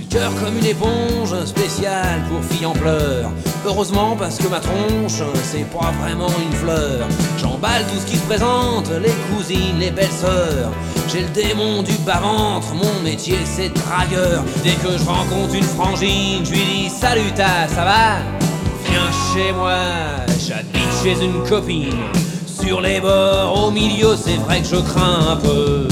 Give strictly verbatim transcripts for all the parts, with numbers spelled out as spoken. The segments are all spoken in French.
cœur comme une éponge, spéciale pour filles en pleurs. Heureusement parce que ma tronche, c'est pas vraiment une fleur. J'emballe tout ce qui se présente, les cousines, les belles-sœurs. J'ai le démon du bas-ventre, mon métier c'est dragueur. Dès que je rencontre une frangine, je lui dis salut ta, ça va? Viens chez moi, j'habite chez une copine. Sur les bords, au milieu, c'est vrai que je crains un peu.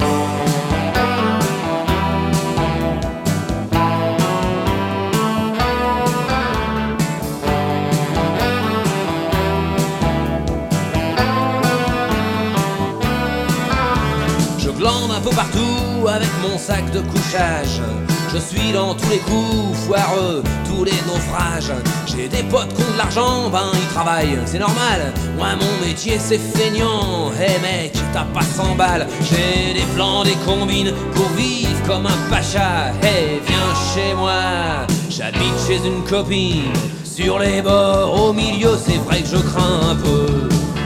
Je glande un peu partout avec mon sac de couchage. Je suis dans tous les coups foireux, tous les naufrages. J'ai des potes qui ont de l'argent, ben ils travaillent, c'est normal. Moi mon métier c'est feignant. Hey mec, t'as pas cent balles. J'ai des plans, des combines pour vivre comme un pacha. Hey viens chez moi, j'habite chez une copine. Sur les bords, au milieu, c'est vrai que je crains un peu.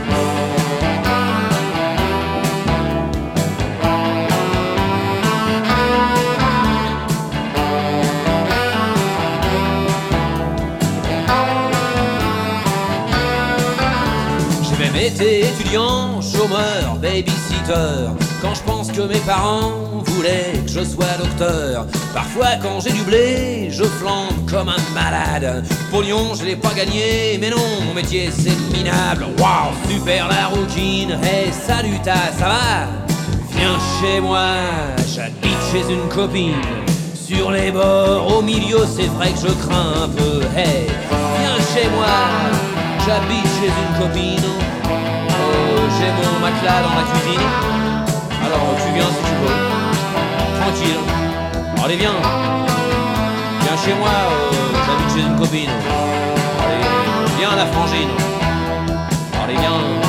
Été étudiant, chômeur, babysitter. Quand je pense que mes parents voulaient que je sois docteur. Parfois quand j'ai du blé, je flambe comme un malade. Pognon, je l'ai pas gagné, mais non, mon métier c'est minable. Waouh, super la routine. Hey, salut ta, ça va? Viens chez moi, j'habite chez une copine. Sur les bords, au milieu, c'est vrai que je crains un peu. Hey, viens chez moi, j'habite chez une copine. J'ai mon matelas dans la cuisine. Alors tu viens si tu veux. Tranquille. Allez viens. Viens chez moi, euh, j'habite chez une copine. Allez, viens la frangine. Allez viens.